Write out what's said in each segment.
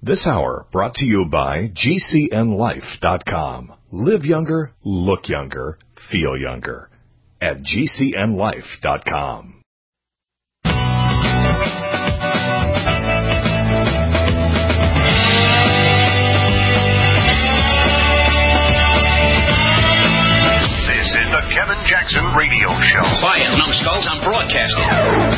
This hour brought to you by GCNLife.com. Live younger, look younger, feel younger. At GCNLife.com. This is the Kevin Jackson Radio Show. Quiet, numbskulls, I'm broadcasting.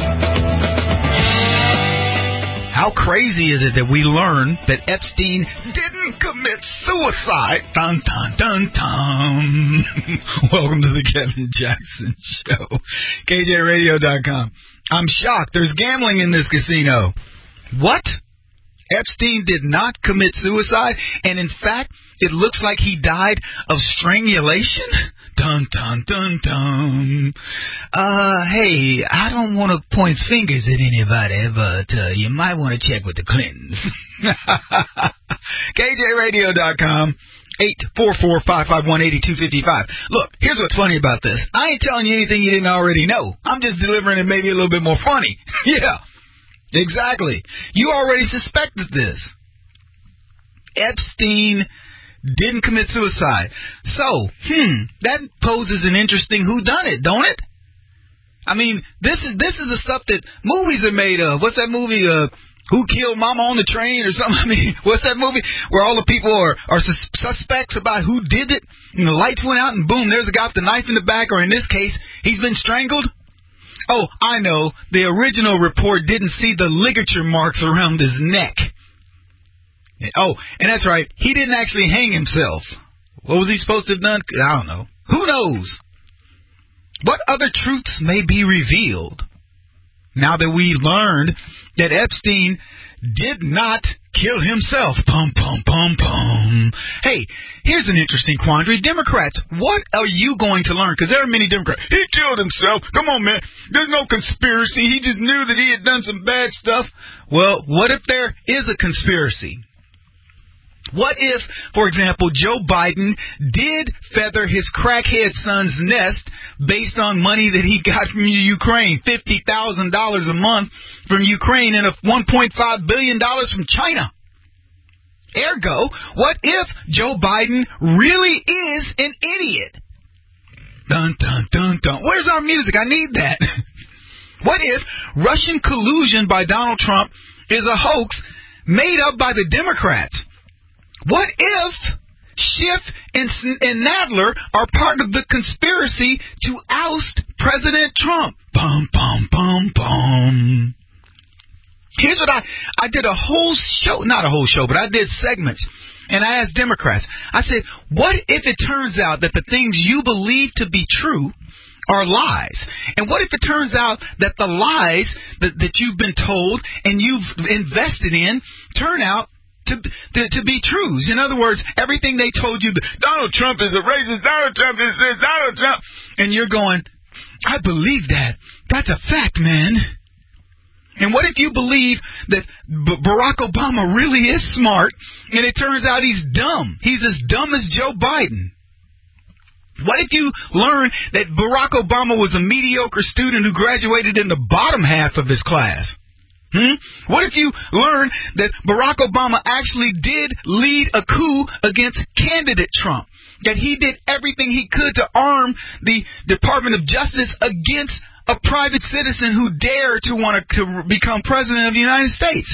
How crazy is it that we learn that Epstein didn't commit suicide? Dun, dun, dun, dun. Welcome to the Kevin Jackson Show. KJRadio.com. I'm shocked. There's gambling in this casino. What? Epstein did not commit suicide, and in fact, it looks like he died of strangulation? Dun, dun, dun, dun. Hey, I don't want to point fingers at anybody, but you might want to check with the Clintons. KJRadio.com. 844-551-8255. Look, here's what's funny about this. I ain't telling you anything you didn't already know. I'm just delivering it maybe a little bit more funny. Yeah. Exactly. You already suspected this. Epstein didn't commit suicide. So, that poses an interesting whodunit, don't it? I mean, this is the stuff that movies are made of. What's that movie, Who Killed Mama on the Train or something? I mean, what's that movie where all the people are suspects about who did it, and the lights went out and boom, there's a guy with the knife in the back, or in this case, he's been strangled? Oh, I know. The original report didn't see the ligature marks around his neck. Oh, and that's right. He didn't actually hang himself. What was he supposed to have done? I don't know. Who knows? What other truths may be revealed now that we learned that Epstein did not kill himself? Pum, pum, pum, pum. Hey, here's an interesting quandary. Democrats, what are you going to learn? Because there are many Democrats. He killed himself. Come on, man. There's no conspiracy. He just knew that he had done some bad stuff. Well, what if there is a conspiracy? What if, for example, Joe Biden did feather his crackhead son's nest based on money that he got from Ukraine, $50,000 a month from Ukraine and $1.5 billion from China? Ergo, what if Joe Biden really is an idiot? Dun, dun, dun, dun. Where's our music? I need that. What if Russian collusion by Donald Trump is a hoax made up by the Democrats? What if Schiff and Nadler are part of the conspiracy to oust President Trump? Bum, bum, bum, bum. Here's what I did a whole show, not a whole show, but I did segments, and I asked Democrats. I said, what if it turns out that the things you believe to be true are lies? And what if it turns out that the lies that you've been told and you've invested in turn out to be truths? In other words, everything they told you, Donald Trump is a racist, Donald Trump is this, Donald Trump, and you're going, I believe that. That's a fact, man. And what if you believe that Barack Obama really is smart, and it turns out he's dumb? He's as dumb as Joe Biden. What if you learn that Barack Obama was a mediocre student who graduated in the bottom half of his class? What if you learn that Barack Obama actually did lead a coup against candidate Trump? That he did everything he could to arm the Department of Justice against a private citizen who dared to want to become president of the United States?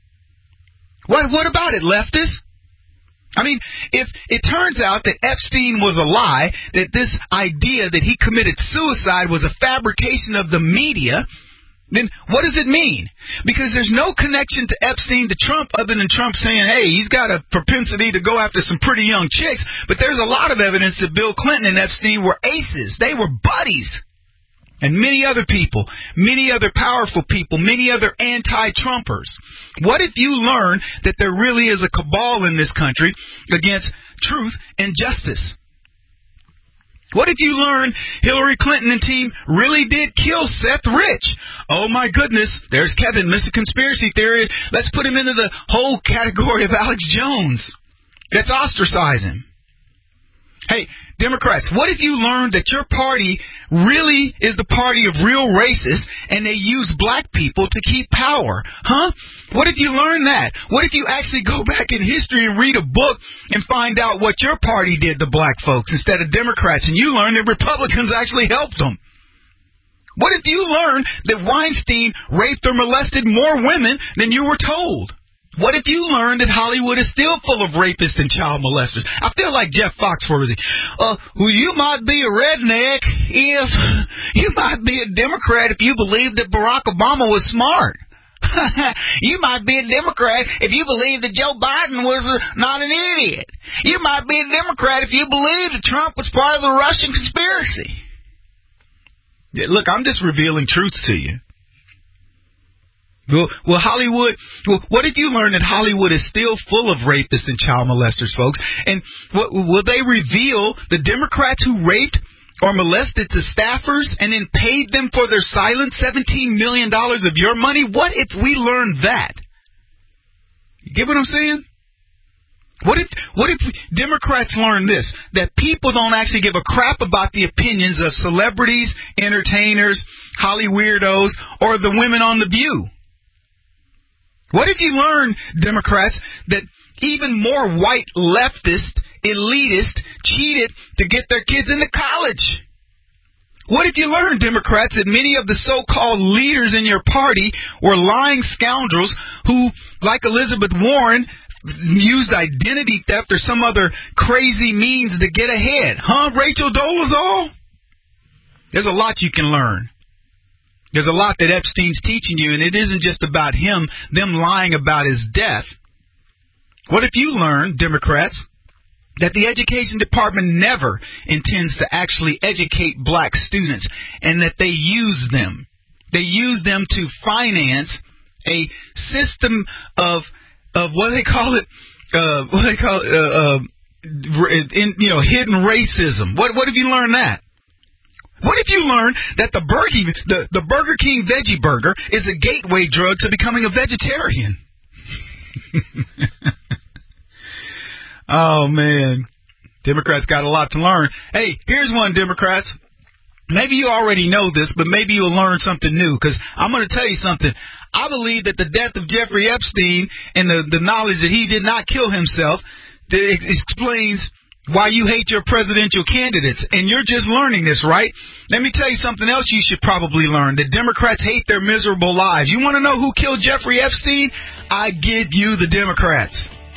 What about it, leftists? I mean, if it turns out that Epstein was a lie, that this idea that he committed suicide was a fabrication of the media, then what does it mean? Because there's no connection to Epstein to Trump other than Trump saying, hey, he's got a propensity to go after some pretty young chicks. But there's a lot of evidence that Bill Clinton and Epstein were aces. They were buddies. And many other people, many other powerful people, many other anti-Trumpers. What if you learn that there really is a cabal in this country against truth and justice? What if you learn Hillary Clinton and team really did kill Seth Rich? Oh, my goodness. There's Kevin, Mr. Conspiracy Theory. Let's put him into the whole category of Alex Jones. Let's ostracize him. Hey, Democrats, what if you learned that your party really is the party of real racists and they use black people to keep power? Huh? What if you learn that? What if you actually go back in history and read a book and find out what your party did to black folks instead of Democrats, and you learn that Republicans actually helped them? What if you learned that Weinstein raped or molested more women than you were told? What if you learned that Hollywood is still full of rapists and child molesters? I feel like Jeff Foxworthy. Well, you might be a redneck if you might be a Democrat if you believe that Barack Obama was smart. You might be a Democrat if you believe that Joe Biden was not an idiot. You might be a Democrat if you believe that Trump was part of the Russian conspiracy. Look, I'm just revealing truths to you. Well, Hollywood, what if you learn that Hollywood is still full of rapists and child molesters, folks? And will they reveal the Democrats who raped or molested the staffers and then paid them for their silence, $17 million of your money? What if we learned that? You get what I'm saying? What if Democrats learn this, that people don't actually give a crap about the opinions of celebrities, entertainers, Holly weirdos, or the women on The View? What if you learn, Democrats, that even more white leftist, elitist cheated to get their kids into college? What if you learn, Democrats, that many of the so-called leaders in your party were lying scoundrels who, like Elizabeth Warren, used identity theft or some other crazy means to get ahead? Huh, Rachel Dolezal? There's a lot you can learn. There's a lot that Epstein's teaching you, and it isn't just about them lying about his death. What if you learn, Democrats, that the Education Department never intends to actually educate black students and that they use them? They use them to finance a system of what do they call it? Hidden racism. What have you learned that? What if you learn that the Burger King Veggie Burger is a gateway drug to becoming a vegetarian? Oh, man. Democrats got a lot to learn. Hey, here's one, Democrats. Maybe you already know this, but maybe you'll learn something new, because I'm going to tell you something. I believe that the death of Jeffrey Epstein and the knowledge that he did not kill himself explains why you hate your presidential candidates. And you're just learning this, right? Let me tell you something else you should probably learn. That Democrats hate their miserable lives. You want to know who killed Jeffrey Epstein? I give you the Democrats.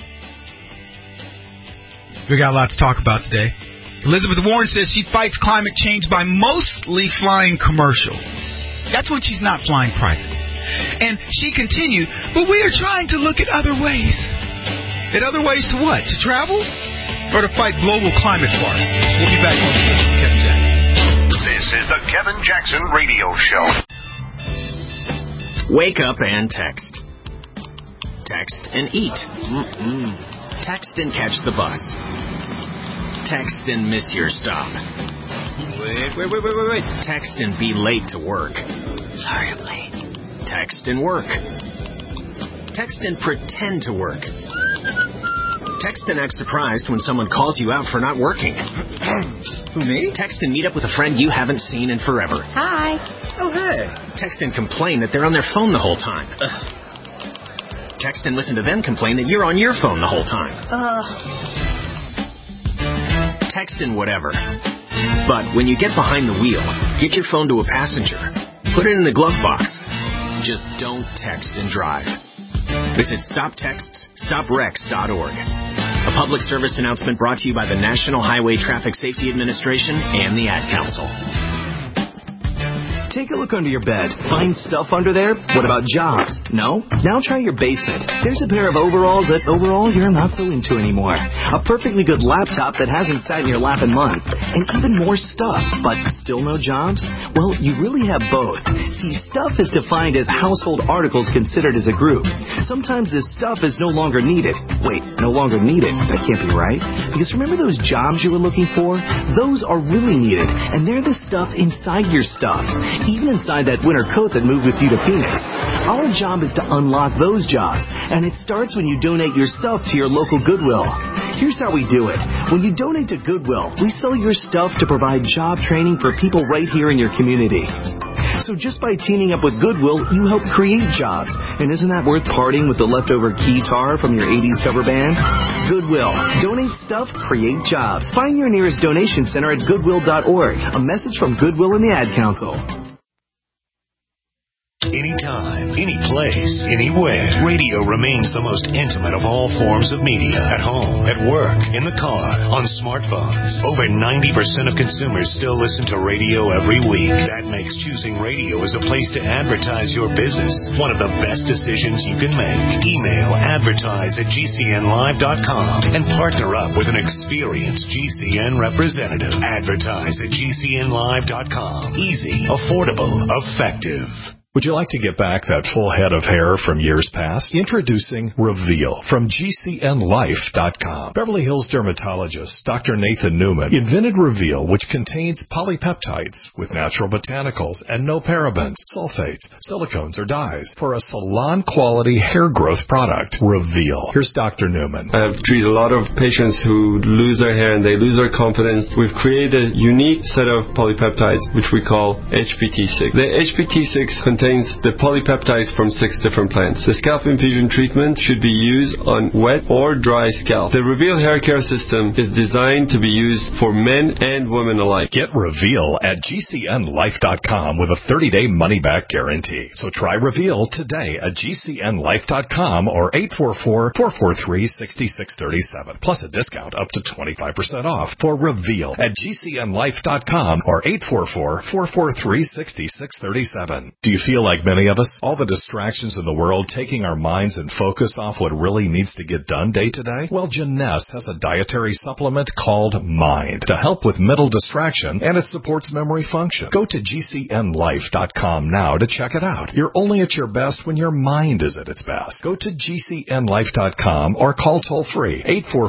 We got a lot to talk about today. Elizabeth Warren says she fights climate change by mostly flying commercial. That's when she's not flying private. And she continued, but we are trying to look at other ways. At other ways to what? To travel? Or to fight global climate farce? We'll be back on the list with Kevin Jackson. This is the Kevin Jackson Radio Show. Wake up and text. Text and eat. Text and catch the bus. Text and miss your stop. Wait. Text and be late to work. Sorry, I'm late. Text and work. Text and pretend to work. Text and act surprised when someone calls you out for not working. Who, me? Text and meet up with a friend you haven't seen in forever. Hi. Oh, hey. Text and complain that they're on their phone the whole time. Text and listen to them complain that you're on your phone the whole time. Text and whatever. But when you get behind the wheel, get your phone to a passenger. Put it in the glove box. Just don't text and drive. Visit StopTextsStopWrecks.org. A public service announcement brought to you by the National Highway Traffic Safety Administration and the Ad Council. Take a look under your bed. Find stuff under there? What about jobs? No? Now try your basement. There's a pair of overalls that overall you're not so into anymore. A perfectly good laptop that hasn't sat in your lap in months. And even more stuff. But still no jobs? Well, you really have both. See, stuff is defined as household articles considered as a group. Sometimes this stuff is no longer needed. Wait, no longer needed? That can't be right. Because remember those jobs you were looking for? Those are really needed. And they're the stuff inside your stuff. Even inside that winter coat that moved with you to Phoenix. Our job is to unlock those jobs, and it starts when you donate your stuff to your local Goodwill. Here's how we do it. When you donate to Goodwill, we sell your stuff to provide job training for people right here in your community. So just by teaming up with Goodwill, you help create jobs. And isn't that worth parting with the leftover keytar from your 80s cover band? Goodwill. Donate stuff, create jobs. Find your nearest donation center at goodwill.org. A message from Goodwill and the Ad Council. Anytime, any place, anywhere. Radio remains the most intimate of all forms of media. At home, at work, in the car, on smartphones. Over 90% of consumers still listen to radio every week. That makes choosing radio as a place to advertise your business one of the best decisions you can make. Email advertise@gcnlive.com and partner up with an experienced GCN representative. Advertise at gcnlive.com. Easy, affordable, effective. Would you like to get back that full head of hair from years past? Introducing Reveal from GCNlife.com. Beverly Hills dermatologist Dr. Nathan Newman invented Reveal, which contains polypeptides with natural botanicals and no parabens, sulfates, silicones, or dyes for a salon-quality hair growth product. Reveal. Here's Dr. Newman. I have treated a lot of patients who lose their hair and they lose their confidence. We've created a unique set of polypeptides, which we call HPT6. The HPT6 contains the polypeptides from 6 different plants. The scalp infusion treatment should be used on wet or dry scalp. The Reveal hair care system is designed to be used for men and women alike. Get Reveal at GCNlife.com with a 30-day money-back guarantee. So try Reveal today at GCNlife.com or 844-443-6637. Plus a discount up to 25% off for Reveal at GCNlife.com or 844-443-6637. Do you feel like many of us? All the distractions in the world taking our minds and focus off what really needs to get done day to day? Well, Jeunesse has a dietary supplement called Mind to help with mental distraction, and it supports memory function. Go to GCNlife.com now to check it out. You're only at your best when your mind is at its best. Go to GCNlife.com or call toll-free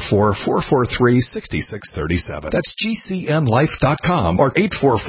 844-443-6637. That's GCNlife.com or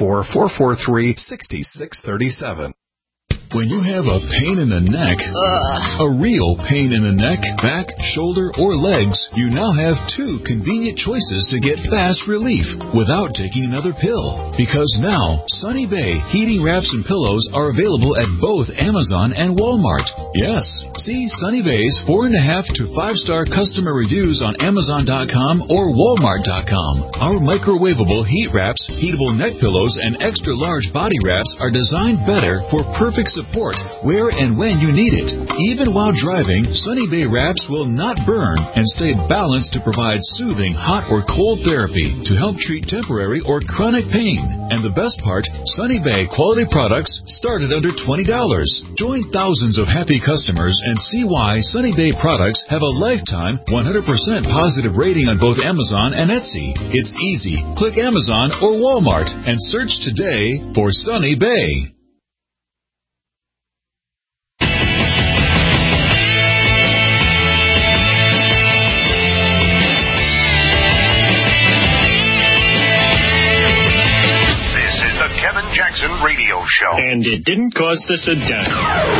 844-443-6637. When you have a pain in the neck, a real pain in the neck, back, shoulder, or legs, you now have 2 convenient choices to get fast relief without taking another pill. Because now, Sunny Bay heating wraps and pillows are available at both Amazon and Walmart. Yes, see Sunny Bay's 4.5 to 5-star customer reviews on Amazon.com or Walmart.com. Our microwavable heat wraps, heatable neck pillows, and extra large body wraps are designed better for perfect support where and when you need it. Even while driving, Sunny Bay wraps will not burn and stay balanced to provide soothing hot or cold therapy to help treat temporary or chronic pain. And the best part, Sunny Bay quality products start at under $20. Join thousands of happy customers and see why Sunny Bay products have a lifetime 100% positive rating on both Amazon and Etsy. It's easy. Click Amazon or Walmart and search today for Sunny Bay. Jackson Radio Show. And it didn't cost us a dime.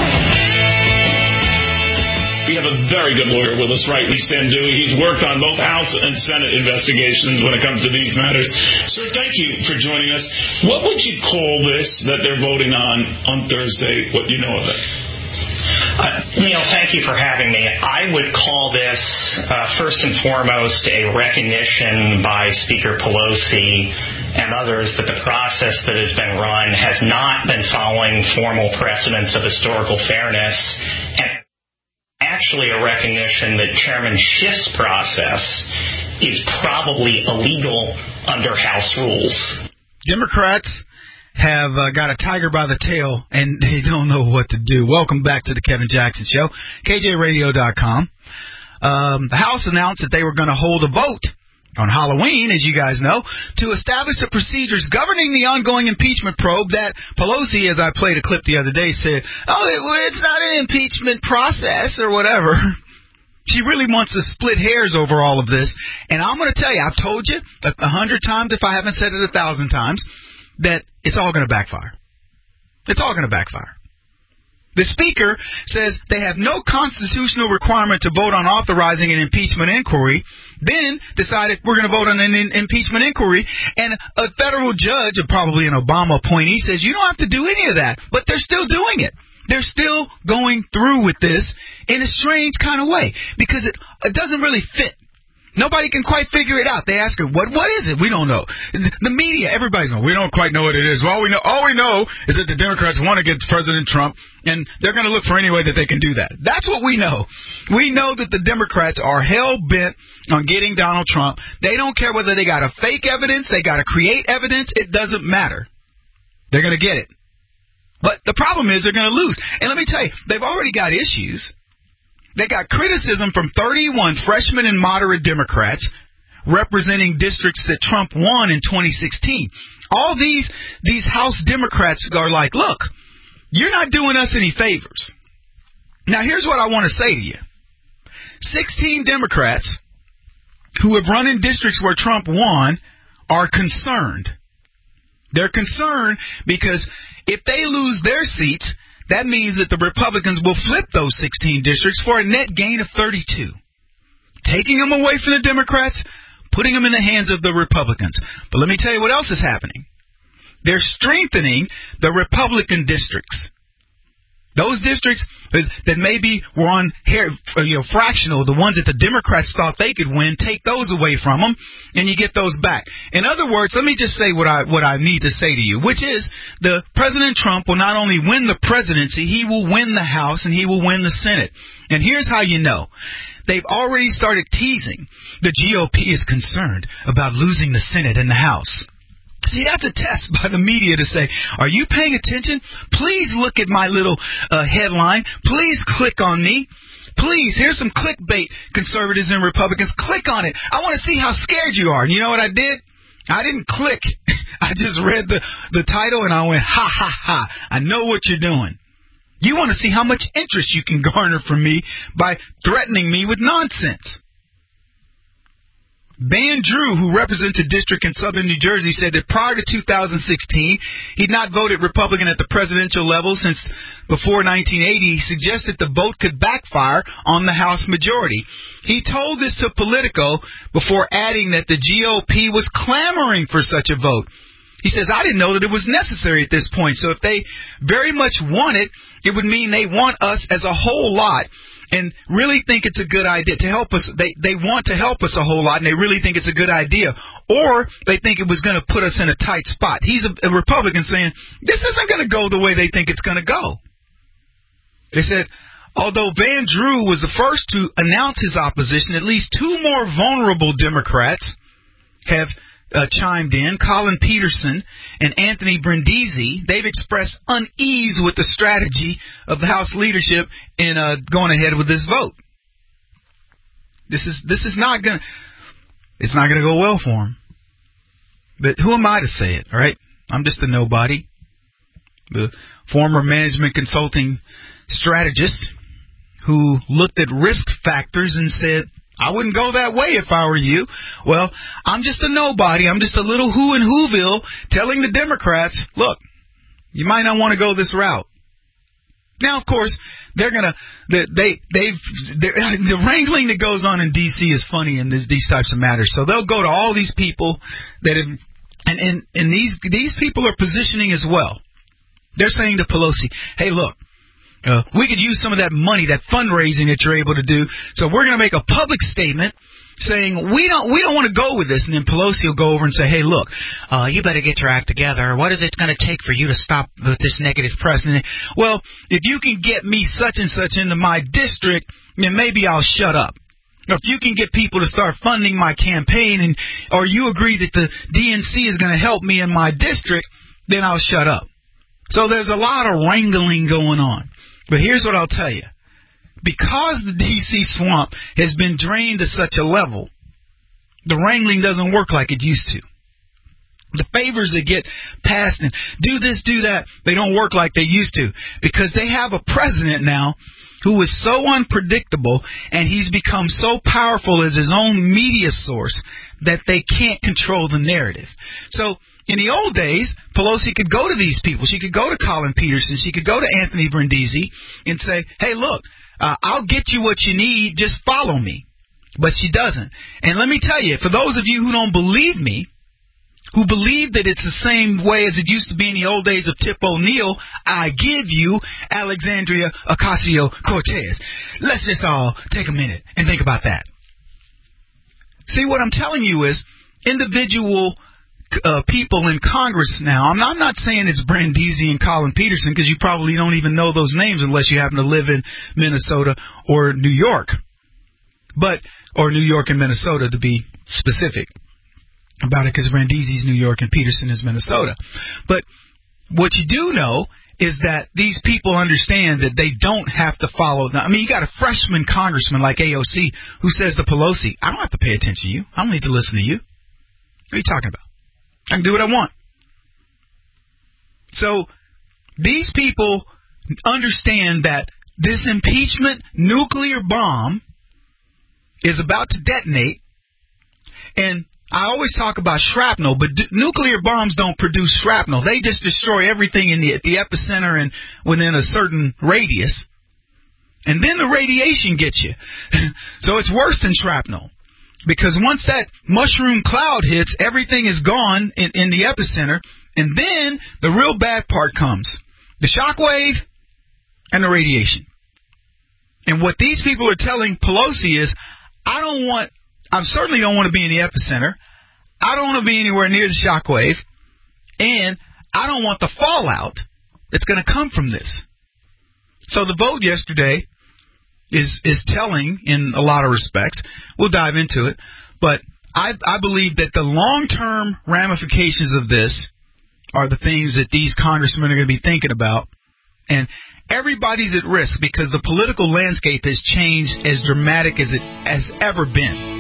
We have a very good lawyer with us, rightly Sandu. He's worked on both House and Senate investigations when it comes to these matters. Sir, thank you for joining us. What would you call this that they're voting on Thursday? What do you know of it? Neil, thank you for having me. I would call this, first and foremost, a recognition by Speaker Pelosi and others that the process that has been run has not been following formal precedents of historical fairness, and actually a recognition that Chairman Schiff's process is probably illegal under House rules. Democrats have got a tiger by the tail, and they don't know what to do. Welcome back to the Kevin Jackson Show, KJRadio.com. The House announced that they were going to hold a vote on Halloween, as you guys know, to establish the procedures governing the ongoing impeachment probe that Pelosi, as I played a clip the other day, said, it's not an impeachment process or whatever. She really wants to split hairs over all of this. And I'm going to tell you, I've told you 100 times, if I haven't said it 1,000 times, that it's all going to backfire. It's all going to backfire. The Speaker says they have no constitutional requirement to vote on authorizing an impeachment inquiry, then decided we're going to vote on an impeachment inquiry, and a federal judge, probably an Obama appointee, says you don't have to do any of that, but they're still doing it. They're still going through with this in a strange kind of way because it doesn't really fit. Nobody can quite figure it out. They ask her, what is it? We don't know. The media, everybody's going, we don't quite know what it is. Well, all we know is that the Democrats want to get President Trump, and they're going to look for any way that they can do that. That's what we know. We know that the Democrats are hell-bent on getting Donald Trump. They don't care whether they got to fake evidence, they got to create evidence. It doesn't matter. They're going to get it. But the problem is they're going to lose. And let me tell you, they've already got issues. They got criticism from 31 freshman and moderate Democrats representing districts that Trump won in 2016. All these House Democrats are like, look, you're not doing us any favors. Now, here's what I want to say to you. 16 Democrats who have run in districts where Trump won are concerned. They're concerned because if they lose their seats, that means that the Republicans will flip those 16 districts for a net gain of 32. Taking them away from the Democrats, putting them in the hands of the Republicans. But let me tell you what else is happening. They're strengthening the Republican districts. Those districts that maybe were on fractional, the ones that the Democrats thought they could win, take those away from them, and you get those back. In other words, let me just say what I need to say to you, which is the President Trump will not only win the presidency, he will win the House and he will win the Senate. And here's how you know. They've already started teasing. The GOP is concerned about losing the Senate and the House. See, that's a test by the media to say, are you paying attention? Please look at my little headline. Please click on me. Please, here's some clickbait, conservatives and Republicans. Click on it. I want to see how scared you are. And you know what I did? I didn't click. I just read the title and I went, ha, ha, ha. I know what you're doing. You want to see how much interest you can garner from me by threatening me with nonsense. Van Drew, who represents a district in southern New Jersey, said that prior to 2016, he'd not voted Republican at the presidential level since before 1980. He suggested the vote could backfire on the House majority. He told this to Politico before adding that the GOP was clamoring for such a vote. He says, I didn't know that it was necessary at this point. So if they very much want it, it would mean they want us as a whole lot and really think it's a good idea to help us. They want to help us a whole lot, and they really think it's a good idea. Or they think it was going to put us in a tight spot. He's a Republican saying, this isn't going to go the way they think it's going to go. They said, although Van Drew was the first to announce his opposition, at least two more vulnerable Democrats have chimed in, Colin Peterson and Anthony Brindisi. They've expressed unease with the strategy of the House leadership in going ahead with this vote. This is not going to go well for them. But who am I to say it, all right? I'm just a nobody. The former management consulting strategist who looked at risk factors and said, I wouldn't go that way if I were you. Well, I'm just a nobody. I'm just a little who in Whoville telling the Democrats, look, you might not want to go this route. Now, of course, the wrangling that goes on in D.C. is funny in these types of matters. So they'll go to all these people that have, and these people are positioning as well. They're saying to Pelosi, hey, look, we could use some of that money, that fundraising that you're able to do. So we're going to make a public statement saying we don't want to go with this. And then Pelosi will go over and say, hey, look, you better get your act together. What is it going to take for you to stop with this negative press? And then, well, if you can get me such and such into my district, then maybe I'll shut up. Or if you can get people to start funding my campaign, or you agree that the DNC is going to help me in my district, then I'll shut up. So there's a lot of wrangling going on. But here's what I'll tell you. Because the D.C. swamp has been drained to such a level, the wrangling doesn't work like it used to. The favors that get passed and do this, do that, they don't work like they used to. Because they have a president now who is so unpredictable, and he's become so powerful as his own media source that they can't control the narrative. So in the old days, Pelosi could go to these people. She could go to Colin Peterson. She could go to Anthony Brindisi and say, hey, look, I'll get you what you need. Just follow me. But she doesn't. And let me tell you, for those of you who don't believe me, who believe that it's the same way as it used to be in the old days of Tip O'Neill, I give you Alexandria Ocasio-Cortez. Let's just all take a minute and think about that. See, what I'm telling you is individual people in Congress now. I'm not saying it's Brindisi and Colin Peterson, because you probably don't even know those names unless you happen to live in Minnesota or New York. Or New York and Minnesota, to be specific about it, because Brindisi's New York and Peterson is Minnesota. But what you do know is that these people understand that they don't have to follow. I mean, you got a freshman congressman like AOC who says to Pelosi, I don't have to pay attention to you. I don't need to listen to you. What are you talking about? I can do what I want. So these people understand that this impeachment nuclear bomb is about to detonate, and I always talk about shrapnel, but nuclear bombs don't produce shrapnel. They just destroy everything in the epicenter and within a certain radius. And then the radiation gets you. So it's worse than shrapnel. Because once that mushroom cloud hits, everything is gone in the epicenter. And then the real bad part comes. The shockwave and the radiation. And what these people are telling Pelosi is, I certainly don't want to be in the epicenter. I don't want to be anywhere near the shockwave. And I don't want the fallout that's going to come from this. So the vote yesterday is telling in a lot of respects. We'll dive into it. But I believe that the long-term ramifications of this are the things that these congressmen are going to be thinking about. And everybody's at risk because the political landscape has changed as dramatic as it has ever been.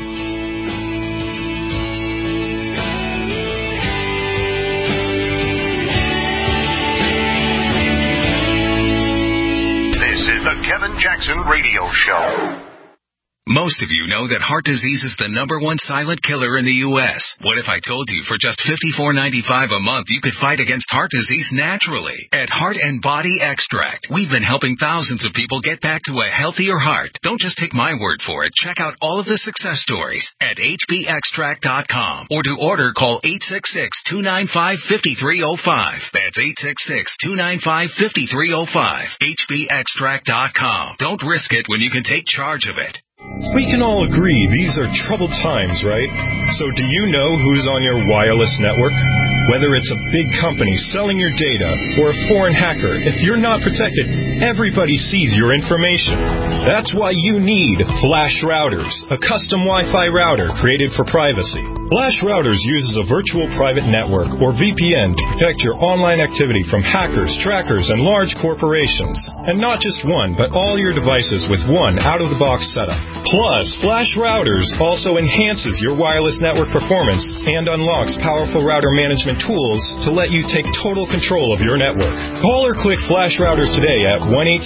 The Kevin Jackson Radio Show. Most of you know that heart disease is the #1 silent killer in the U.S. What if I told you for just $54.95 a month you could fight against heart disease naturally? At Heart and Body Extract, we've been helping thousands of people get back to a healthier heart. Don't just take my word for it. Check out all of the success stories at hbextract.com. Or to order, call 866-295-5305. That's 866-295-5305. hbextract.com. Don't risk it when you can take charge of it. We can all agree these are troubled times, right? So do you know who's on your wireless network? Whether it's a big company selling your data or a foreign hacker, if you're not protected, everybody sees your information. That's why you need Flash Routers, a custom Wi-Fi router created for privacy. Flash Routers uses a virtual private network, or VPN, to protect your online activity from hackers, trackers, and large corporations. And not just one, but all your devices with one out-of-the-box setup. Plus, Flash Routers also enhances your wireless network performance and unlocks powerful router management tools to let you take total control of your network. Call or click Flash Routers today at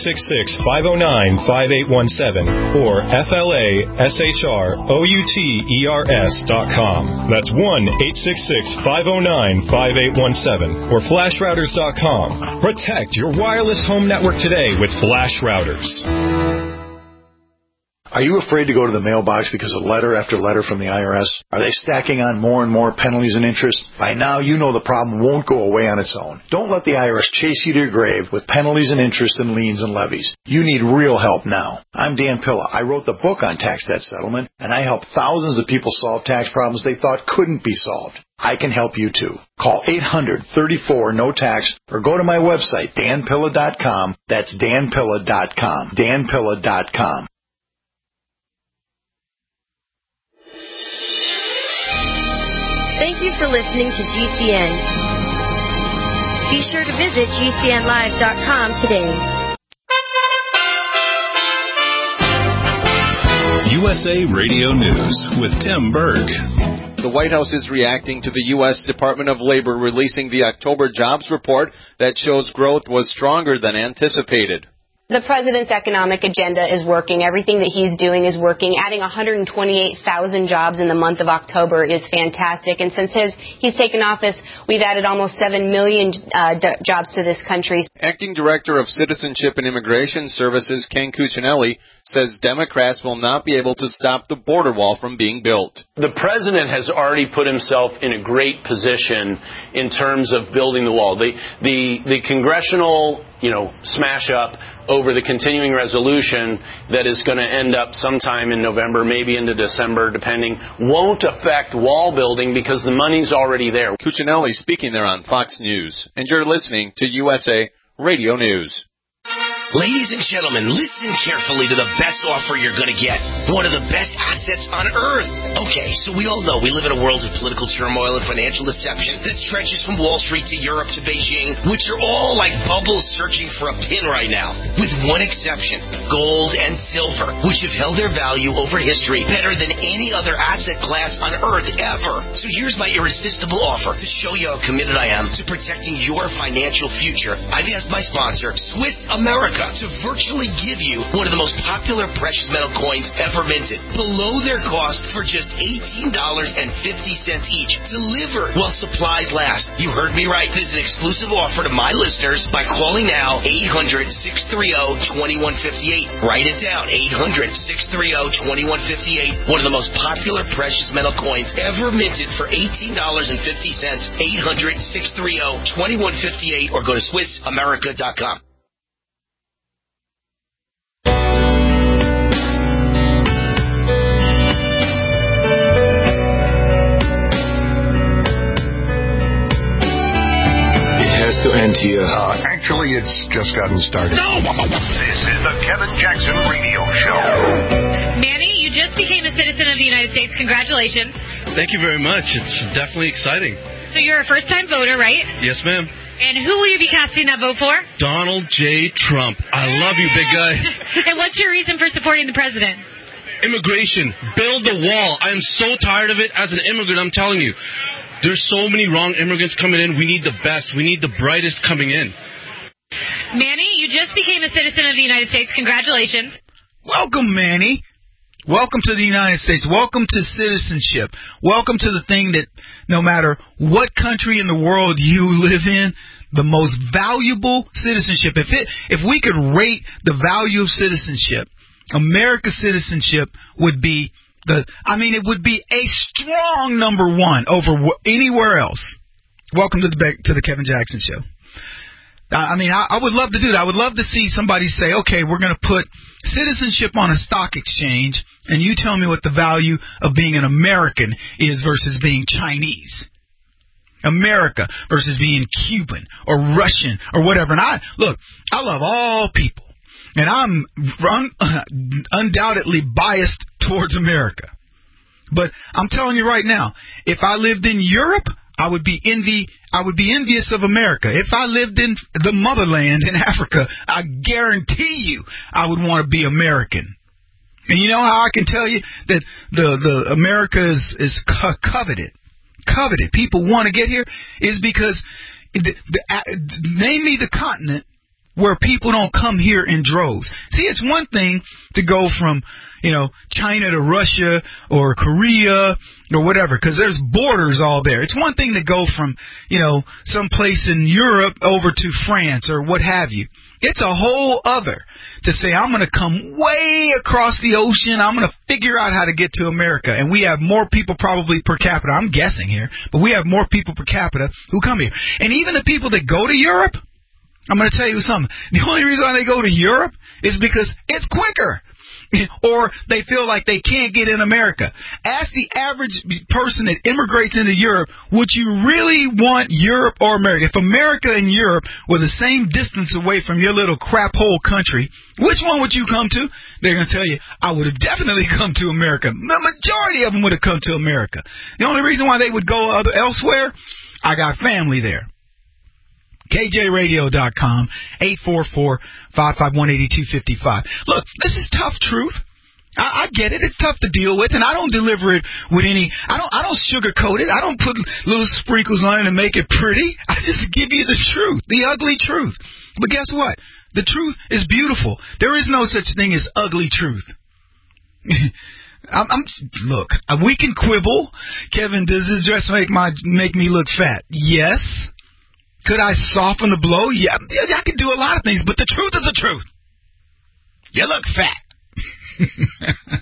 1-866-509-5817 or FLASHROUTERS.com. That's 1-866-509-5817 or FlashRouters.com. Protect your wireless home network today with Flash Routers. Are you afraid to go to the mailbox because of letter after letter from the IRS? Are they stacking on more and more penalties and interest? By now, you know the problem won't go away on its own. Don't let the IRS chase you to your grave with penalties and interest and liens and levies. You need real help now. I'm Dan Pilla. I wrote the book on tax debt settlement, and I helped thousands of people solve tax problems they thought couldn't be solved. I can help you too. Call 800-34-NO-TAX or go to my website, danpilla.com. That's danpilla.com. danpilla.com. Thank you for listening to GCN. Be sure to visit GCNlive.com today. USA Radio News with Tim Berg. The White House is reacting to the U.S. Department of Labor releasing the October jobs report that shows growth was stronger than anticipated. The president's economic agenda is working. Everything that he's doing is working. Adding 128,000 jobs in the month of October is fantastic. And since he's taken office, we've added almost 7 million jobs to this country. Acting Director of Citizenship and Immigration Services, Ken Cuccinelli, says Democrats will not be able to stop the border wall from being built. The president has already put himself in a great position in terms of building the wall. The congressional, smash up over the continuing resolution that is going to end up sometime in November, maybe into December, depending, won't affect wall building because the money's already there. Cuccinelli speaking there on Fox News, and you're listening to USA Radio News. Ladies and gentlemen, listen carefully to the best offer you're going to get. One of the best assets on earth. Okay, so we all know we live in a world of political turmoil and financial deception that stretches from Wall Street to Europe to Beijing, which are all like bubbles searching for a pin right now. With one exception, gold and silver, which have held their value over history better than any other asset class on earth ever. So here's my irresistible offer to show you how committed I am to protecting your financial future. I've asked my sponsor, Swiss America, to virtually give you one of the most popular precious metal coins ever minted, below their cost for just $18.50 each, delivered while supplies last. You heard me right. This is an exclusive offer to my listeners by calling now 800-630-2158. Write it down, 800-630-2158. One of the most popular precious metal coins ever minted for $18.50, 800-630-2158, or go to SwissAmerica.com. Has to end here. Actually, it's just gotten started. No! This is the Kevin Jackson Radio Show. Manny, you just became a citizen of the United States. Congratulations. Thank you very much. It's definitely exciting. So you're a first-time voter, right? Yes, ma'am. And who will you be casting that vote for? Donald J. Trump. I love you, big guy. And what's your reason for supporting the president? Immigration. Build the wall. I am so tired of it as an immigrant, I'm telling you. There's so many wrong immigrants coming in. We need the best. We need the brightest coming in. Manny, you just became a citizen of the United States. Congratulations. Welcome, Manny. Welcome to the United States. Welcome to citizenship. Welcome to the thing that no matter what country in the world you live in, the most valuable citizenship. If we could rate the value of citizenship, America's citizenship would be it would be a strong number one over anywhere else. Welcome to the Kevin Jackson Show. I would love to do that. I would love to see somebody say, okay, we're going to put citizenship on a stock exchange, and you tell me what the value of being an American is versus being Chinese. America versus being Cuban or Russian or whatever. And I love all people. And I'm undoubtedly biased towards America. But I'm telling you right now, if I lived in Europe, I would be envious of America. If I lived in the motherland in Africa, I guarantee you I would want to be American. And you know how I can tell you that the America is coveted. Coveted. People want to get here is because name me the continent where people don't come here in droves. See, it's one thing to go from, China to Russia or Korea or whatever, because there's borders all there. It's one thing to go from, someplace in Europe over to France or what have you. It's a whole other to say, I'm going to come way across the ocean. I'm going to figure out how to get to America. And we have more people probably per capita. I'm guessing here, but we have more people per capita who come here. And even the people that go to Europe, I'm going to tell you something. The only reason why they go to Europe is because it's quicker. Or they feel like they can't get in America. Ask the average person that immigrates into Europe, would you really want Europe or America? If America and Europe were the same distance away from your little crap hole country, which one would you come to? They're going to tell you, I would have definitely come to America. The majority of them would have come to America. The only reason why they would go elsewhere, I got family there. KJRadio.com, 844-551-8255. Look, this is tough truth. I get it. It's tough to deal with, and I don't deliver it with any. I don't sugarcoat it. I don't put little sprinkles on it and make it pretty. I just give you the truth, the ugly truth. But guess what? The truth is beautiful. There is no such thing as ugly truth. Look, we can quibble. Kevin, does this dress make me look fat? Yes. Could I soften the blow? Yeah, I could do a lot of things, but the truth is the truth. You look fat.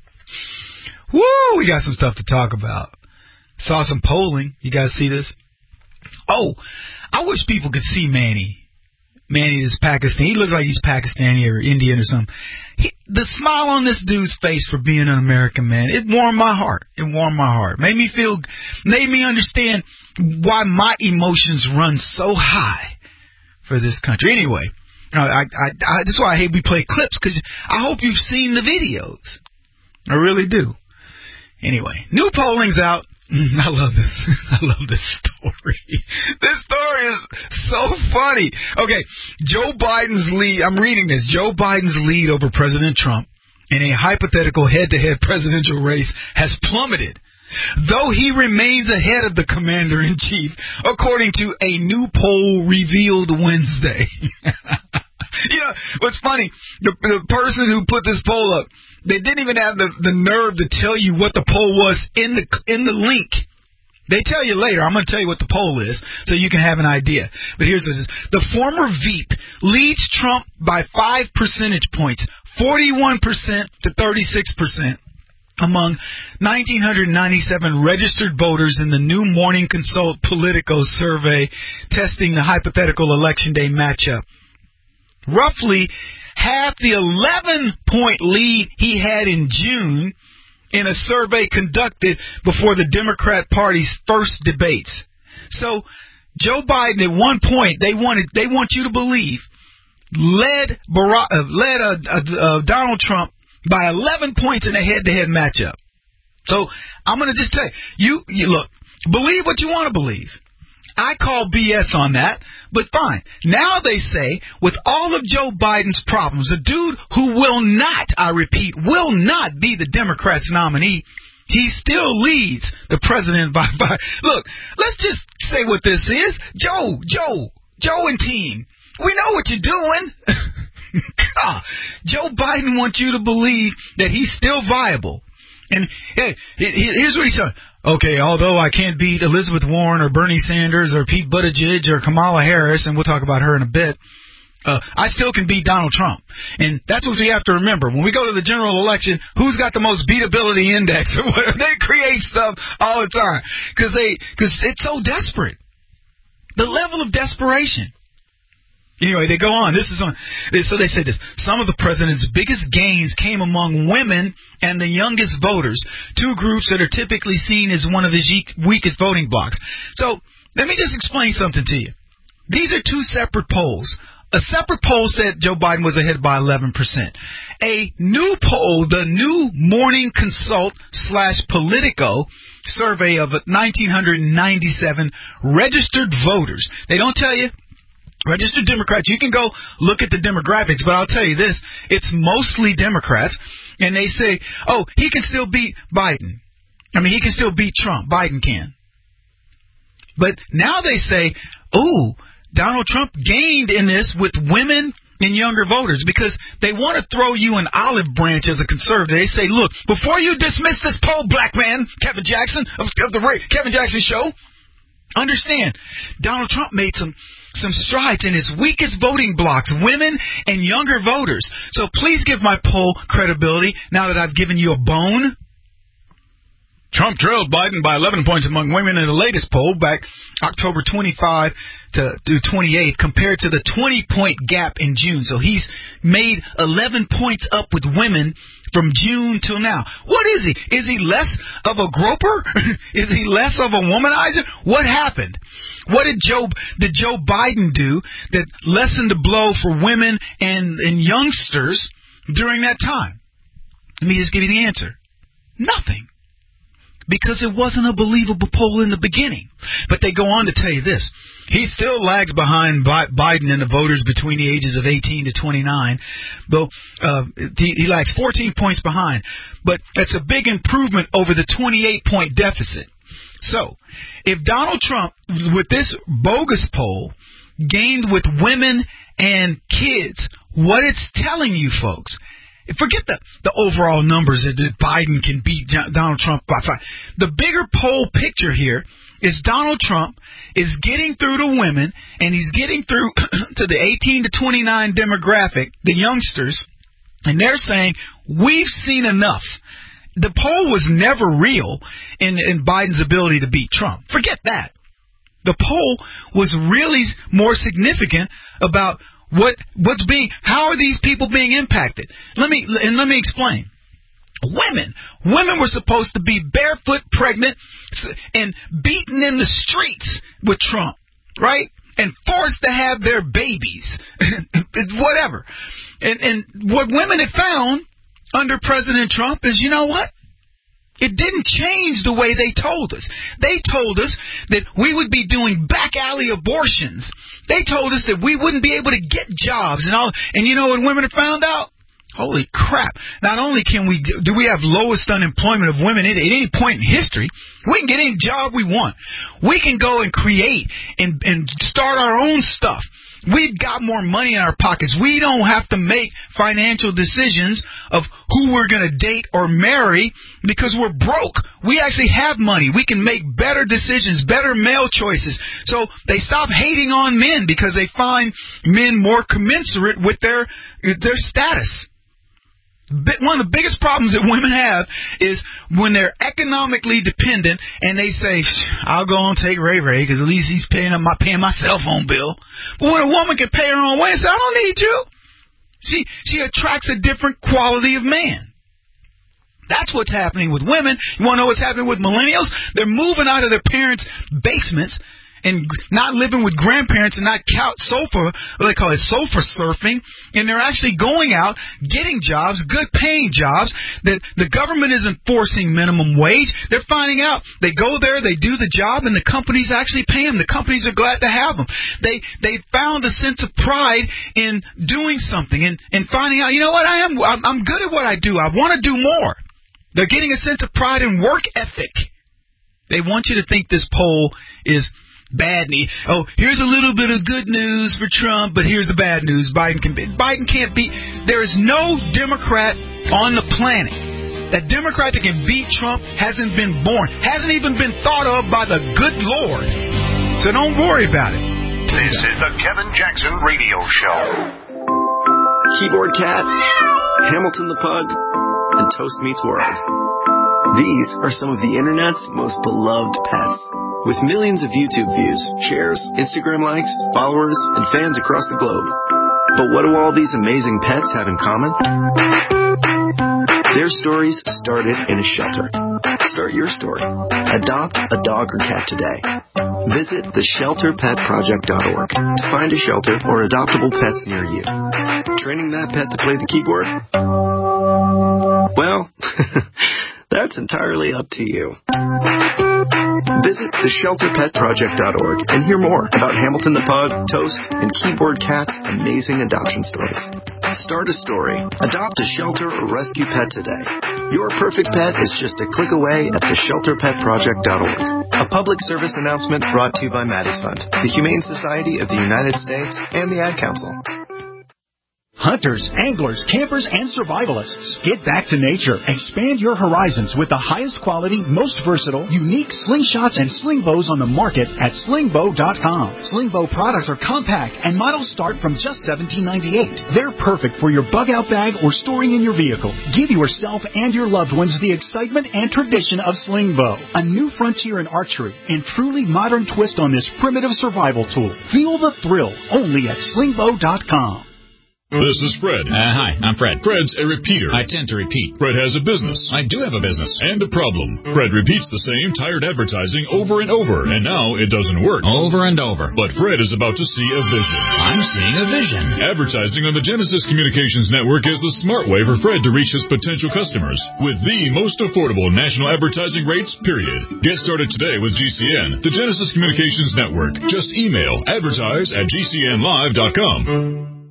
Woo, we got some stuff to talk about. Saw some polling. You guys see this? Oh, I wish people could see Manny. Manny is Pakistani. He looks like he's Pakistani or Indian or something. The smile on this dude's face for being an American man, it warmed my heart. It warmed my heart. Made me understand why my emotions run so high for this country. Anyway, that's why I hate we play clips, because I hope you've seen the videos. I really do. Anyway, new polling's out. I love this. I love this story. This story is so funny. Okay, Joe Biden's lead. I'm reading this. Joe Biden's lead over President Trump in a hypothetical head-to-head presidential race has plummeted, though he remains ahead of the commander-in-chief, according to a new poll revealed Wednesday. You know, what's funny, the person who put this poll up, they didn't even have the nerve to tell you what the poll was in the link. They tell you later. I'm going to tell you what the poll is so you can have an idea. But here's what it is. The former Veep leads Trump by 5 percentage points, 41% to 36%. Among 1,997 registered voters in the new Morning Consult Politico survey testing the hypothetical Election Day matchup. Roughly half the 11-point lead he had in June in a survey conducted before the Democrat Party's first debates. So Joe Biden at one point, they want you to believe, led Donald Trump by 11 points in a head-to-head matchup. So I'm going to just tell you, look, believe what you want to believe. I call BS on that, but fine. Now they say, with all of Joe Biden's problems, a dude who will not, I repeat, will not be the Democrats' nominee, he still leads the president by. Look, let's just say what this is. Joe and team, we know what you're doing. Joe Biden wants you to believe that he's still viable. And hey, here's what he said. Okay, although I can't beat Elizabeth Warren or Bernie Sanders or Pete Buttigieg or Kamala Harris, and we'll talk about her in a bit, I still can beat Donald Trump. And that's what we have to remember. When we go to the general election, who's got the most beatability index or whatever? They create stuff all the time because it's so desperate. The level of desperation. Anyway, they go on. So they said this. Some of the president's biggest gains came among women and the youngest voters, two groups that are typically seen as one of his weakest voting blocs. So let me just explain something to you. These are two separate polls. A separate poll said Joe Biden was ahead by 11%. A new poll, the new Morning Consult / Politico survey of 1,997 registered voters. They don't tell you. Registered Democrats, you can go look at the demographics, but I'll tell you this, it's mostly Democrats, and they say, oh, he can still beat Biden. I mean, he can still beat Trump. Biden can. But now they say, oh, Donald Trump gained in this with women and younger voters because they want to throw you an olive branch as a conservative. They say, look, before you dismiss this poll, black man, Kevin Jackson, of the Kevin Jackson show, understand, Donald Trump made some strides in his weakest voting blocs, women and younger voters. So please give my poll credibility now that I've given you a bone. Trump trailed Biden by 11 points among women in the latest poll back October 25 to 28 compared to the 20-point gap in June. So he's made 11 points up with women from June till now. What is he? Is he less of a groper? Is he less of a womanizer? What happened? What did Joe Biden do that lessened the blow for women and youngsters during that time? Let me just give you the answer. Nothing. Because it wasn't a believable poll in the beginning. But they go on to tell you this. He still lags behind Biden and the voters between the ages of 18 to 29. Though he lags 14 points behind. But that's a big improvement over the 28-point deficit. So, if Donald Trump, with this bogus poll, gained with women and kids. What it's telling you, folks, forget the overall numbers that Biden can beat Donald Trump by 5. The bigger poll picture here is Donald Trump is getting through to women, and he's getting through to the 18 to 29 demographic, the youngsters, and they're saying, we've seen enough. The poll was never real in Biden's ability to beat Trump. Forget that. The poll was really more significant about how are these people being impacted? Let me explain. Women were supposed to be barefoot, pregnant, and beaten in the streets with Trump, right? And forced to have their babies, whatever. And what women have found under President Trump is, you know what? It didn't change the way they told us. They told us that we would be doing back alley abortions. They told us that we wouldn't be able to get jobs and all. And you know what women have found out? Holy crap. Not only do we have lowest unemployment of women at any point in history, we can get any job we want. We can go and create and start our own stuff. We've got more money in our pockets. We don't have to make financial decisions of who we're going to date or marry because we're broke. We actually have money. We can make better decisions, better male choices. So they stop hating on men because they find men more commensurate with their status. One of the biggest problems that women have is when they're economically dependent and they say, I'll go and take Ray because at least he's paying my cell phone bill. But when a woman can pay her own way and say, I don't need you, she attracts a different quality of man. That's what's happening with women. You want to know what's happening with millennials? They're moving out of their parents' basements and not living with grandparents and not sofa surfing, and they're actually going out, getting jobs, good paying jobs, that the government isn't forcing minimum wage. They're finding out. They go there, they do the job, and the companies actually pay them. The companies are glad to have them. They found a sense of pride in doing something and finding out, you know what, I'm good at what I do. I want to do more. They're getting a sense of pride and work ethic. They want you to think this poll is bad news. Oh, here's a little bit of good news for Trump, but here's the bad news. Biden can't beat. There is no Democrat on the planet. That Democrat that can beat Trump hasn't been born. Hasn't even been thought of by the good Lord. So don't worry about it. This is the Kevin Jackson Radio Show. Keyboard Cat, Hamilton the Pug, and Toast Meets World. These are some of the internet's most beloved pets. With millions of YouTube views, shares, Instagram likes, followers, and fans across the globe. But what do all these amazing pets have in common? Their stories started in a shelter. Start your story. Adopt a dog or cat today. Visit theshelterpetproject.org to find a shelter or adoptable pets near you. Training that pet to play the keyboard? Well, that's entirely up to you. Visit theshelterpetproject.org and hear more about Hamilton the Pug, Toast, and Keyboard Cat's amazing adoption stories. Start a story. Adopt a shelter or rescue pet today. Your perfect pet is just a click away at theshelterpetproject.org. A public service announcement brought to you by Maddie's Fund, the Humane Society of the United States, and the Ad Council. Hunters, anglers, campers, and survivalists. Get back to nature. Expand your horizons with the highest quality, most versatile, unique slingshots and sling bows on the market at slingbow.com. Slingbow products are compact and models start from just $17.98. They're perfect for your bug-out bag or storing in your vehicle. Give yourself and your loved ones the excitement and tradition of Slingbow, a new frontier in archery and truly modern twist on this primitive survival tool. Feel the thrill only at slingbow.com. This is Fred. Hi, I'm Fred. Fred's a repeater. I tend to repeat. Fred has a business. I do have a business. And a problem. Fred repeats the same tired advertising over and over, and now it doesn't work. Over and over. But Fred is about to see a vision. I'm seeing a vision. Advertising on the Genesis Communications Network is the smart way for Fred to reach his potential customers with the most affordable national advertising rates, period. Get started today with GCN, the Genesis Communications Network. Just email advertise@gcnlive.com.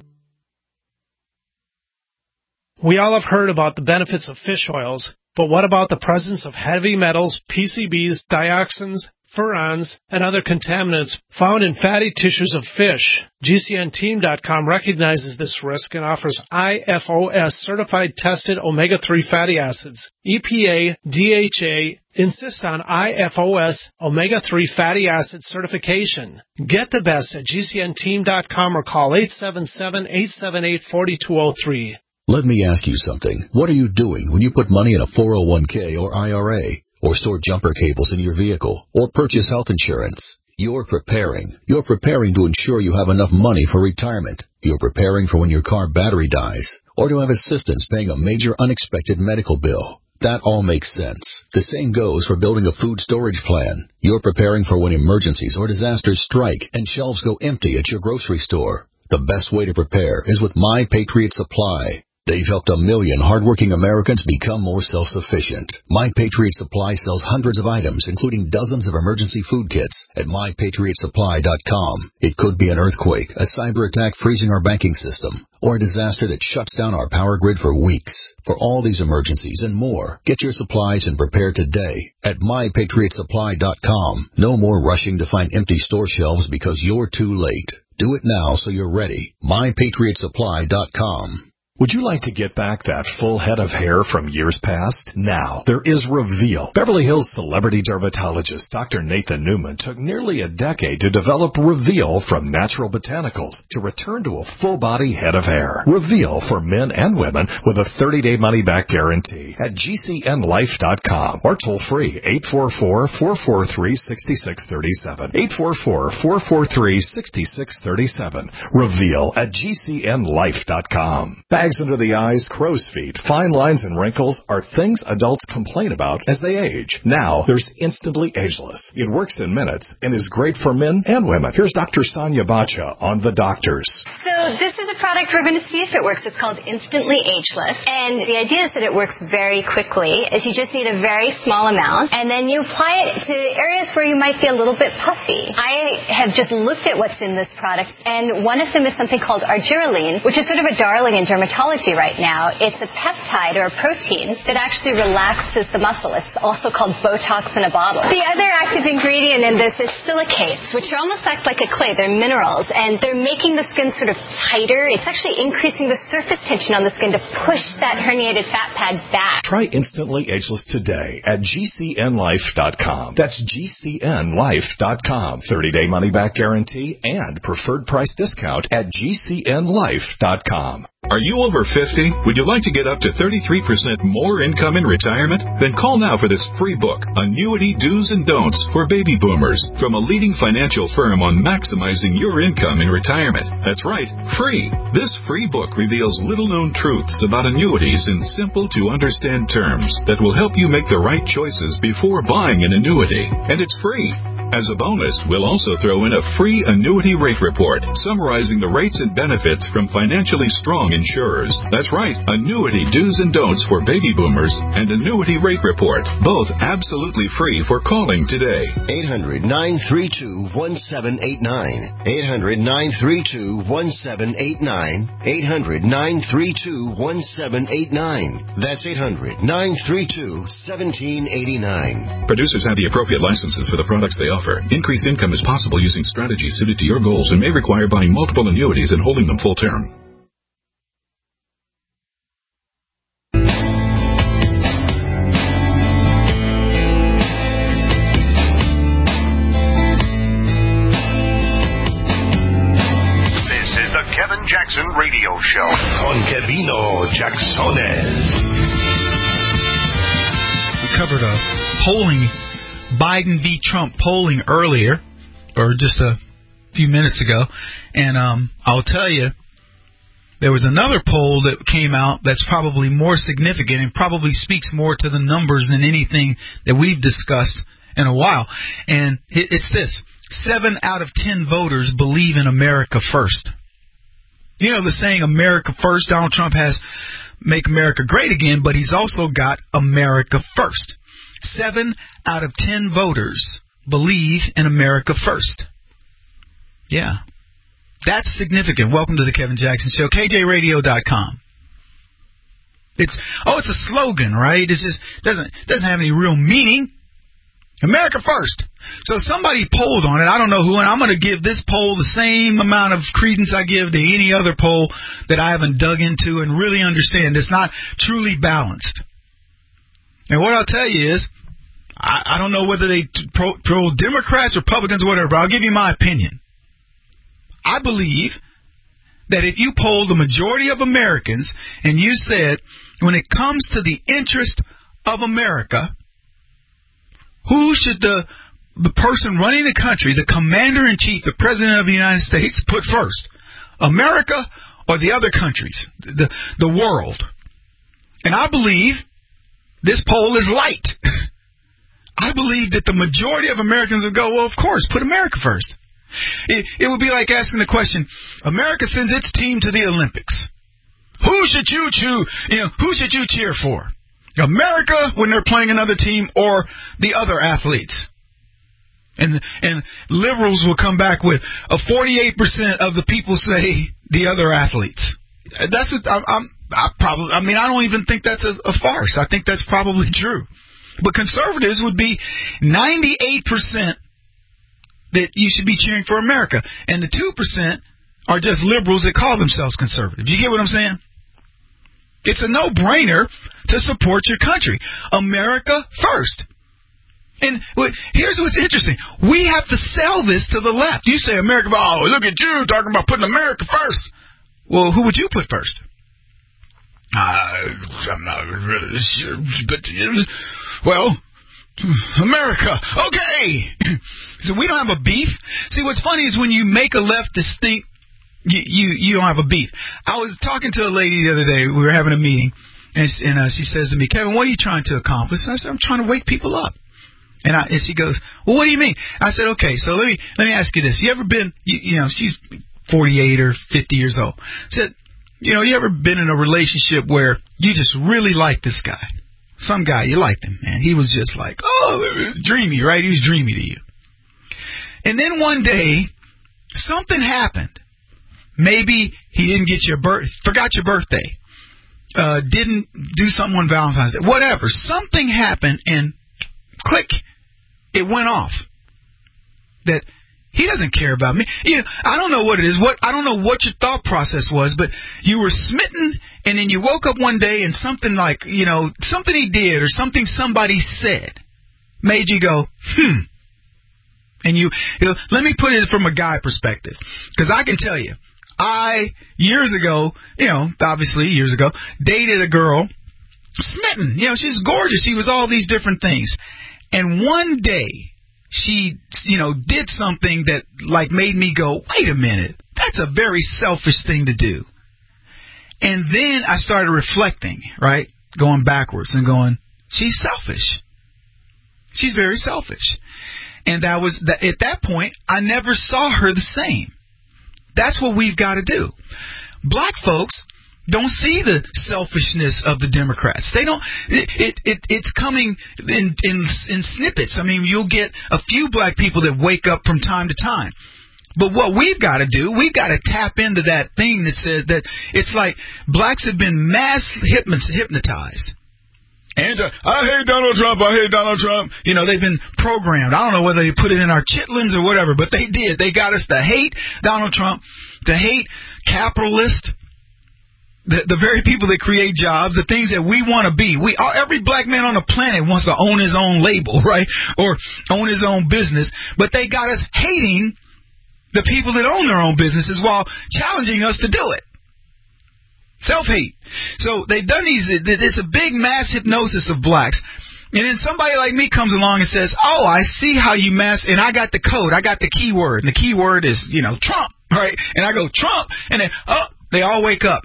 We all have heard about the benefits of fish oils, but what about the presence of heavy metals, PCBs, dioxins, furans, and other contaminants found in fatty tissues of fish. GCNteam.com recognizes this risk and offers IFOS certified tested omega-3 fatty acids. EPA, DHA insist on IFOS omega-3 fatty acid certification. Get the best at GCNteam.com or call 877-878-4203. Let me ask you something. What are you doing when you put money in a 401k or IRA, or store jumper cables in your vehicle, or purchase health insurance? You're preparing. You're preparing to ensure you have enough money for retirement. You're preparing for when your car battery dies, or to have assistance paying a major unexpected medical bill. That all makes sense. The same goes for building a food storage plan. You're preparing for when emergencies or disasters strike and shelves go empty at your grocery store. The best way to prepare is with My Patriot Supply. They've helped 1 million hardworking Americans become more self-sufficient. My Patriot Supply sells hundreds of items, including dozens of emergency food kits at MyPatriotSupply.com. It could be an earthquake, a cyber attack freezing our banking system, or a disaster that shuts down our power grid for weeks. For all these emergencies and more, get your supplies and prepare today at MyPatriotSupply.com. No more rushing to find empty store shelves because you're too late. Do it now so you're ready. MyPatriotSupply.com. Would you like to get back that full head of hair from years past? Now, there is Reveal. Beverly Hills celebrity dermatologist Dr. Nathan Newman took nearly a decade to develop Reveal from natural botanicals to return to a full-body head of hair. Reveal for men and women with a 30-day money-back guarantee at GCNlife.com or toll-free 844-443-6637. 844-443-6637. Reveal at GCNlife.com. Bags under the eyes, crow's feet, fine lines, and wrinkles are things adults complain about as they age. Now, there's Instantly Ageless. It works in minutes and is great for men and women. Here's Dr. Sonia Bacha on The Doctors. So this is a product we're going to see if it works. It's called Instantly Ageless. And the idea is that it works very quickly, is you just need a very small amount, and then you apply it to areas where you might be a little bit puffy. I have just looked at what's in this product, and one of them is something called argireline, which is sort of a darling in dermatology right now. It's a peptide or a protein that actually relaxes the muscle. It's also called Botox in a bottle. The other active ingredient in this is silicates, which are almost act like a clay. They're minerals, and they're making the skin sort of tighter. It's actually increasing the surface tension on the skin to push that herniated fat pad back. Try Instantly Ageless today at GCNlife.com. That's GCNlife.com. 30-day money-back guarantee and preferred price discount at GCNlife.com. Are you over 50? Would you like to get up to 33% more income in retirement? Then call now for this free book, Annuity Do's and Don'ts for Baby Boomers, from a leading financial firm on maximizing your income in retirement. That's right, free. This free book reveals little-known truths about annuities in simple-to-understand terms that will help you make the right choices before buying an annuity. And it's free. As a bonus, we'll also throw in a free annuity rate report summarizing the rates and benefits from financially strong insurers. That's right, Annuity Do's and Don'ts for Baby Boomers and Annuity Rate Report, both absolutely free for calling today. 800-932-1789. 800-932-1789. 800-932-1789. That's 800-932-1789. Producers have the appropriate licenses for the products they offer. Increased income is possible using strategies suited to your goals and may require buying multiple annuities and holding them full term. This is the Kevin Jackson Radio Show on Kevino Jacksones. We covered a polling Biden v. Trump polling earlier, or just a few minutes ago, and I'll tell you, there was another poll that came out that's probably more significant and probably speaks more to the numbers than anything that we've discussed in a while, and it's this: 7 out of 10 voters believe in America first. You know the saying, America first. Donald Trump has Make America Great Again, but he's also got America first. 7 out of 10 voters believe in America first. Yeah. That's significant. Welcome to the Kevin Jackson Show, KJRadio.com. It's a slogan, right? It's just doesn't have any real meaning. America first. So somebody polled on it. I don't know who, and I'm going to give this poll the same amount of credence I give to any other poll that I haven't dug into and really understand. It's not truly balanced. And what I'll tell you is, I don't know whether they pro Democrats, Republicans, whatever, but I'll give you my opinion. I believe that if you polled the majority of Americans and you said, when it comes to the interest of America, who should the person running the country, the commander-in-chief, the president of the United States, put first? America or the other countries, the world? And I believe this poll is light. I believe that the majority of Americans will go, well, of course, put America first. It would be like asking the question, America sends its team to the Olympics. Who should you choose? Who should you cheer for? America when they're playing another team, or the other athletes? And liberals will come back with 48% of the people say the other athletes. That's what I don't even think that's a farce. I think that's probably true. But conservatives would be 98% that you should be cheering for America. And the 2% are just liberals that call themselves conservative. You get what I'm saying? It's a no-brainer to support your country. America first. And here's what's interesting. We have to sell this to the left. You say America, oh, look at you talking about putting America first. Well, who would you put first? I'm not really sure, but, well, America. Okay. So we don't have a beef. See, what's funny is when you make a leftist think you don't have a beef. I was talking to a lady the other day. We were having a meeting, and she says to me, Kevin, what are you trying to accomplish? And I said, I'm trying to wake people up. And she goes, well, what do you mean? I said, okay, so let me ask you this. You ever been, she's 48 or 50 years old. I said, you ever been in a relationship where you just really like this guy? Some guy, you liked him, man. He was just like, oh, dreamy, right? He was dreamy to you. And then one day, something happened. Maybe he didn't get forgot your birthday. Didn't do something on Valentine's Day. Whatever. Something happened and click, it went off. That he doesn't care about me. I don't know what it is. I don't know what your thought process was, but you were smitten, and then you woke up one day and something like, something he did or something somebody said made you go, And let me put it from a guy perspective, because I can tell you, years ago, dated a girl, smitten. She's gorgeous. She was all these different things. And one day, she, did something that, made me go, wait a minute, that's a very selfish thing to do. And then I started reflecting, right, going backwards and going, she's selfish. She's very selfish. And at that point, I never saw her the same. That's what we've got to do. Black folks don't see the selfishness of the Democrats. They don't. It's coming in snippets. I mean, you'll get a few black people that wake up from time to time. But what we've got to do, we've got to tap into that thing that says that it's like blacks have been mass hypnotized. And I hate Donald Trump. I hate Donald Trump. They've been programmed. I don't know whether they put it in our chitlins or whatever, but they did. They got us to hate Donald Trump, to hate capitalists. The very people that create jobs, the things that we want to be. Every black man on the planet wants to own his own label, right? Or own his own business. But they got us hating the people that own their own businesses while challenging us to do it. Self-hate. So they've done it's a big mass hypnosis of blacks. And then somebody like me comes along and says, oh, I see how you and I got the code. I got the keyword. And the keyword is, Trump, right? And I go, Trump. And then, they all wake up.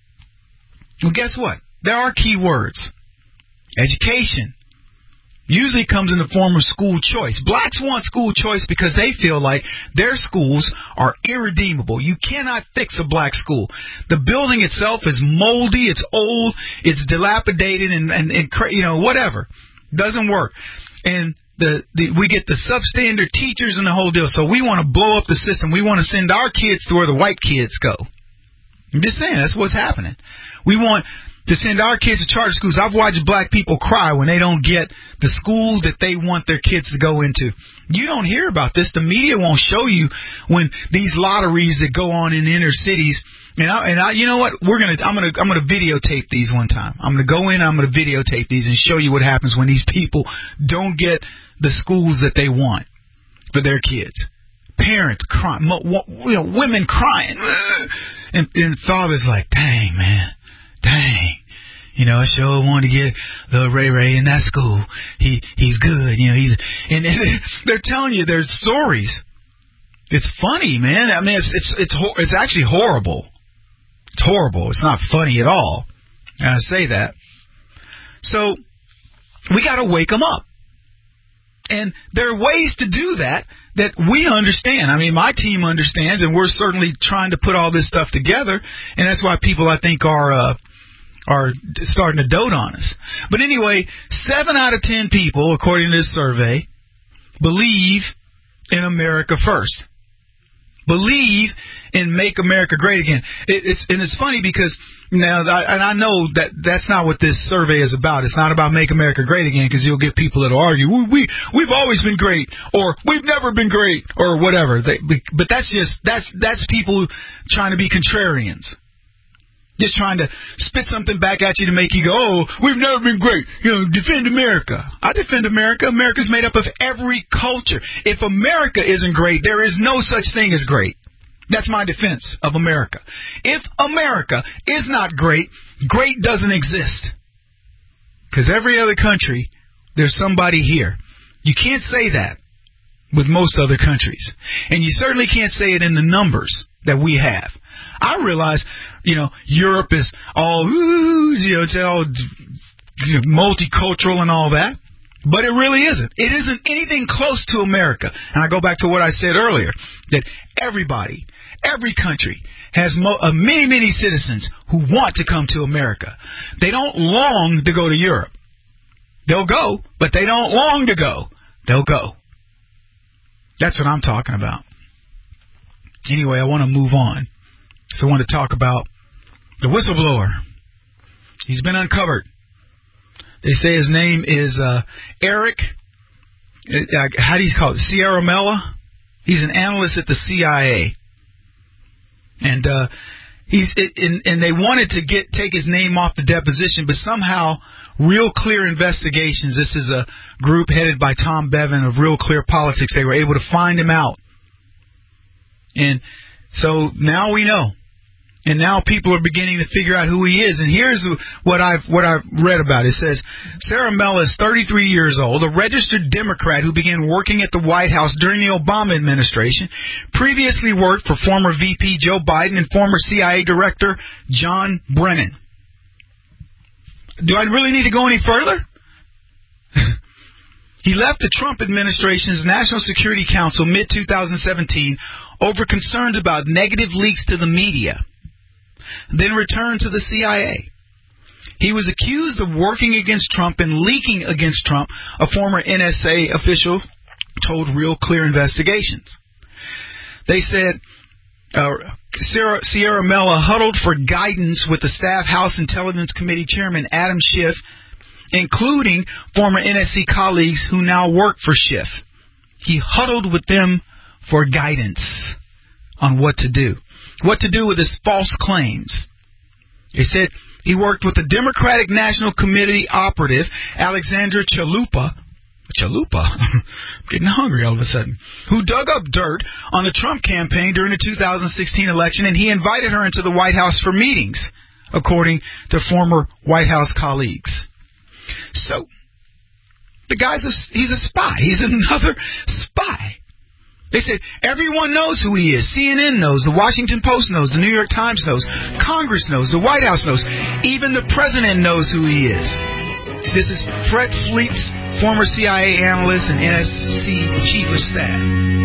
Well, guess what? There are key words. Education usually comes in the form of school choice. Blacks want school choice because they feel like their schools are irredeemable. You cannot fix a black school. The building itself is moldy, it's old, it's dilapidated, and whatever. Doesn't work. And we get the substandard teachers and the whole deal. So we want to blow up the system. We want to send our kids to where the white kids go. I'm just saying, that's what's happening. We want to send our kids to charter schools. I've watched black people cry when they don't get the school that they want their kids to go into. You don't hear about this. The media won't show you when these lotteries that go on in inner cities. And I, you know what? I'm gonna videotape these one time. I'm gonna go in. I'm gonna videotape these and show you what happens when these people don't get the schools that they want for their kids. Parents crying, women crying, and fathers like, dang man, dang. I sure want to get little Ray in that school. He's good. And they're telling you their stories. It's funny, man. I mean, it's actually horrible. It's horrible. It's not funny at all. And I say that. So we got to wake them up. And there are ways to do that we understand. I mean, my team understands, and we're certainly trying to put all this stuff together. And that's why people, I think, are starting to dote on us. But anyway, 7 out of 10 people, according to this survey, believe in America first. Believe in Make America Great Again. It's funny because now, and I know that's not what this survey is about. It's not about Make America Great Again, because you'll get people that'll argue, we've always been great, or we've never been great, or whatever. But that's people trying to be contrarians. Just trying to spit something back at you to make you go, oh, we've never been great. Defend America. I defend America. America's made up of every culture. If America isn't great, there is no such thing as great. That's my defense of America. If America is not great, great doesn't exist. Because every other country, there's somebody here. You can't say that with most other countries. And you certainly can't say it in the numbers that we have. I realize, Europe is all, it's all multicultural and all that. But it really isn't. It isn't anything close to America. And I go back to what I said earlier, that everybody, every country has many, many citizens who want to come to America. They don't long to go to Europe. They'll go, but they don't long to go. They'll go. That's what I'm talking about. Anyway, I want to move on. So I want to talk about the whistleblower. He's been uncovered. They say his name is Eric. How do you call it? Ciaramella. He's an analyst at the CIA, and and they wanted to take his name off the deposition, but somehow Real Clear Investigations. This is a group headed by Tom Bevan of Real Clear Politics. They were able to find him out, and so now we know. And now people are beginning to figure out who he is. And here's what I've read about. It says, Ciaramella is 33 years old, a registered Democrat who began working at the White House during the Obama administration, previously worked for former VP Joe Biden and former CIA Director John Brennan. Do I really need to go any further? He left the Trump administration's National Security Council mid-2017 over concerns about negative leaks to the media, then returned to the CIA. He was accused of working against Trump and leaking against Trump, a former NSA official told Real Clear Investigations. They said Ciaramella huddled for guidance with the Staff House Intelligence Committee Chairman Adam Schiff, including former NSC colleagues who now work for Schiff. He huddled with them for guidance on what to do with his false claims. They said he worked with the Democratic National Committee operative Alexandra Chalupa, I'm getting hungry all of a sudden, who dug up dirt on the Trump campaign during the 2016 election, and he invited her into the White House for meetings, according to former White House colleagues. So, the guy's he's a spy. He's another spy. They said everyone knows who he is. CNN knows. The Washington Post knows. The New York Times knows. Congress knows. The White House knows. Even the president knows who he is. This is Fred Fleets, former CIA analyst and NSC chief of staff.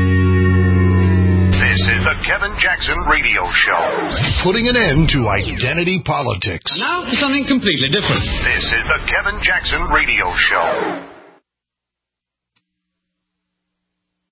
This is the Kevin Jackson Radio Show. Putting an end to identity politics. Now, something completely different. This is the Kevin Jackson Radio Show.